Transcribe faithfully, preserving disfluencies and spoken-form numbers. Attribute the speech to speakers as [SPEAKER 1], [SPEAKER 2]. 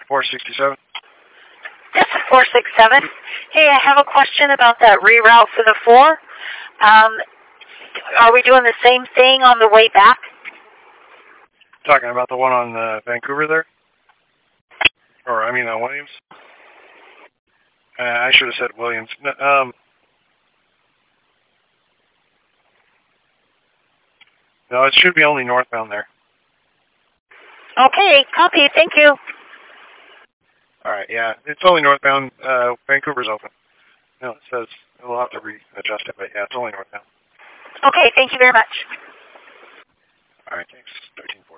[SPEAKER 1] four sixty-seven.
[SPEAKER 2] This is four six seven. Hey, I have a question about that reroute for the four. Um, are we doing the same thing on the way back?
[SPEAKER 1] Talking about the one on uh, Vancouver there? Or, I mean, uh, Williams? Uh, I should have said Williams. No, um, no, it should be only northbound there.
[SPEAKER 2] Okay, copy. Thank you.
[SPEAKER 1] All right, yeah. It's only northbound. Uh, Vancouver's open. No, it says we'll have to readjust it, but yeah, it's only northbound.
[SPEAKER 2] Okay, thank you very much.
[SPEAKER 1] All right, thanks. thirteen.